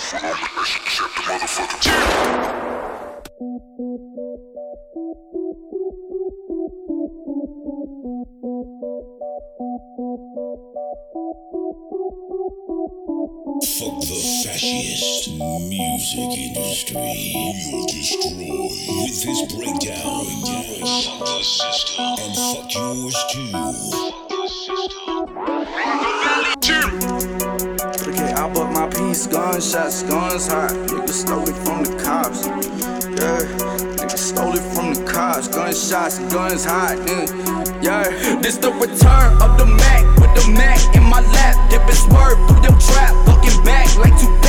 Fuck the fascist music industry. We'll destroy with this breakdown. Fuck the system. And fuck yours too. Okay, I bought my piece, gunshots, guns hot. Niggas stole it from the cops. Yeah, niggas stole it from the cops. Gunshots, guns hot. Yeah, this the return of the Mac with the Mac in my lap. Dipping swerve through them trap, looking back like two.